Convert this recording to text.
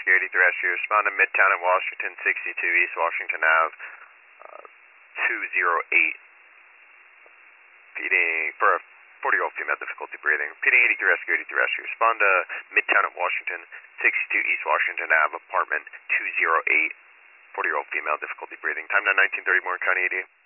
Rescue 83 Rescue. Respond to Midtown and Washington, 62 East Washington Ave, 208. Repeating for a 40-year-old female, difficulty breathing. Repeating 83 Rescue, 83 Rescue. Respond to Midtown and Washington, 62 East Washington Ave, apartment 208. 40-year-old female, difficulty breathing. Time now 1930, Warren County ED.